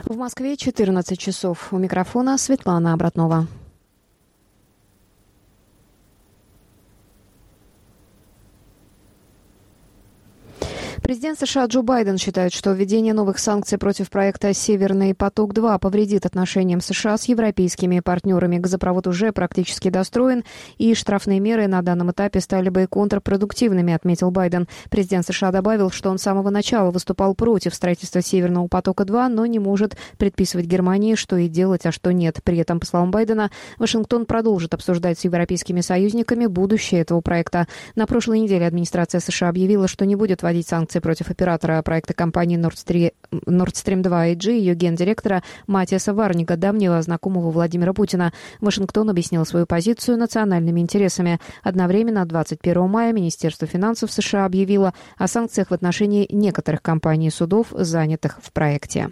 В Москве 14 часов. У микрофона Светлана Обратнова. Президент США Джо Байден считает, что введение новых санкций против проекта «Северный поток-2» повредит отношениям США с европейскими партнерами. Газопровод уже практически достроен, и штрафные меры на данном этапе стали бы контрпродуктивными, отметил Байден. Президент США добавил, что он с самого начала выступал против строительства «Северного потока-2», но не может предписывать Германии, что и делать, а что нет. При этом, по словам Байдена, Вашингтон продолжит обсуждать с европейскими союзниками будущее этого проекта. На прошлой неделе администрация США объявила, что не будет вводить санкции против оператора проекта компании Nord Stream 2 AG, ее гендиректора Матиаса Варнига, давнего знакомого Владимира Путина. Вашингтон объяснил свою позицию национальными интересами. Одновременно 21 мая Министерство финансов США объявило о санкциях в отношении некоторых компаний и судов, занятых в проекте.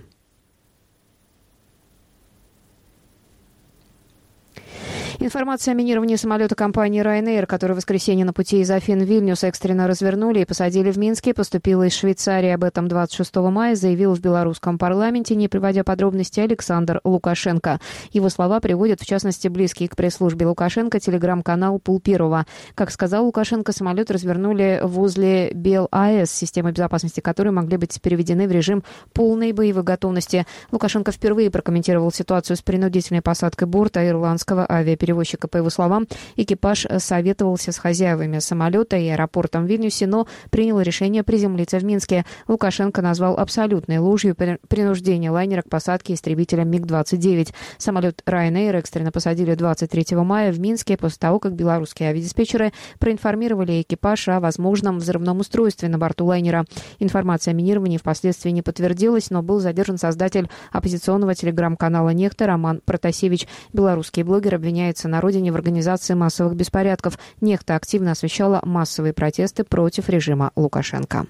Информация о минировании самолета компании Ryanair, который в воскресенье на пути из Афин в Вильнюс экстренно развернули и посадили в Минске, поступила из Швейцарии. Об этом 26 мая заявил в белорусском парламенте, не приводя подробностей, Александр Лукашенко. Его слова приводят, в частности, близкий к пресс-службе Лукашенко телеграм-канал Пул-Первого. Как сказал Лукашенко, самолет развернули возле БелАЭС, системы безопасности которой могли быть переведены в режим полной боевой готовности. Лукашенко впервые прокомментировал ситуацию с принудительной посадкой борта ирландского авиаперевозчика. По его словам, экипаж советовался с хозяевами самолета и аэропортом в Вильнюсе, но принял решение приземлиться в Минске. Лукашенко назвал абсолютной ложью принуждение лайнера к посадке истребителя МиГ-29. Самолет Ryanair экстренно посадили 23 мая в Минске после того, как белорусские авиадиспетчеры проинформировали экипаж о возможном взрывном устройстве на борту лайнера. Информация о минировании впоследствии не подтвердилась, но был задержан создатель оппозиционного телеграм-канала «Нехта» Роман Протасевич. Белорусский блогер обвиняется на родине в организации массовых беспорядков. Нехта активно освещала массовые протесты против режима Лукашенко.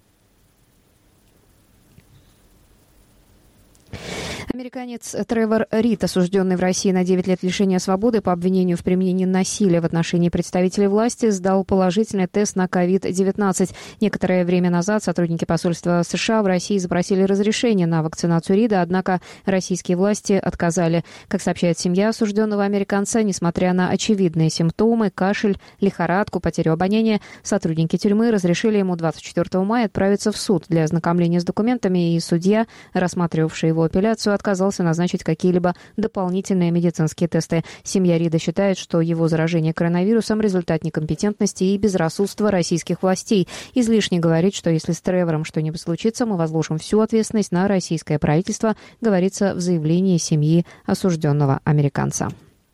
Американец Тревор Рид, осужденный в России на 9 лет лишения свободы по обвинению в применении насилия в отношении представителей власти, сдал положительный тест на COVID-19. Некоторое время назад сотрудники посольства США в России запросили разрешение на вакцинацию Рида, однако российские власти отказали. Как сообщает семья осужденного американца, несмотря на очевидные симптомы, кашель, лихорадку, потерю обоняния, сотрудники тюрьмы разрешили ему 24 мая отправиться в суд для ознакомления с документами, и судья, рассматривавший его апелляцию, отказался назначить какие-либо дополнительные медицинские тесты. Семья Рида считает, что его заражение коронавирусом – результат некомпетентности и безрассудства российских властей. Излишне говорить, что если с Тревором что-нибудь случится, мы возложим всю ответственность на российское правительство, говорится в заявлении семьи осужденного американца.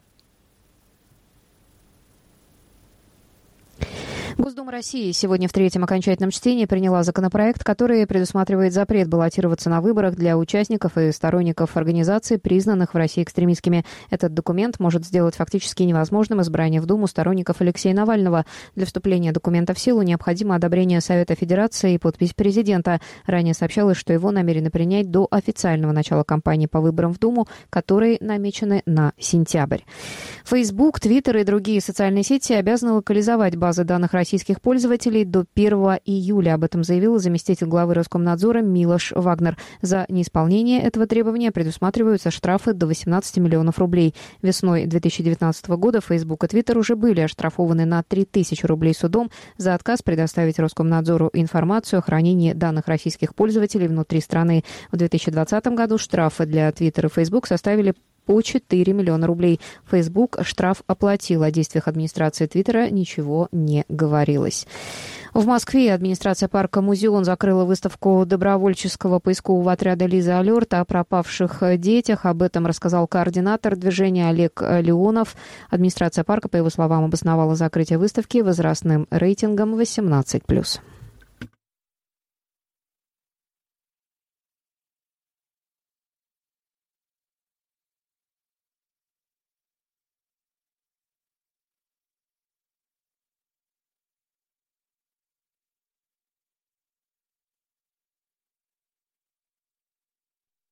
Госдума России сегодня в третьем окончательном чтении приняла законопроект, который предусматривает запрет баллотироваться на выборах для участников и сторонников организаций, признанных в России экстремистскими. Этот документ может сделать фактически невозможным избрание в Думу сторонников Алексея Навального. Для вступления документа в силу необходимо одобрение Совета Федерации и подпись президента. Ранее сообщалось, что его намерены принять до официального начала кампании по выборам в Думу, которые намечены на сентябрь. Facebook, Twitter и другие социальные сети обязаны локализовать базы данных российских пользователей до 1 июля. Об этом заявил заместитель главы Роскомнадзора Милош Вагнер. За неисполнение этого требования предусматриваются штрафы до 18 миллионов рублей. Весной 2019 года Facebook и Twitter уже были оштрафованы на 3000 рублей судом за отказ предоставить Роскомнадзору информацию о хранении данных российских пользователей внутри страны. В 2020 году штрафы для Twitter и Facebook составили по 4 миллиона рублей. Facebook штраф оплатил. О действиях администрации Твиттера ничего не говорилось. В Москве администрация парка «Музеон» закрыла выставку добровольческого поискового отряда «Лиза Алерт» о пропавших детях. Об этом рассказал координатор движения Олег Леонов. Администрация парка, по его словам, обосновала закрытие выставки возрастным рейтингом 18+.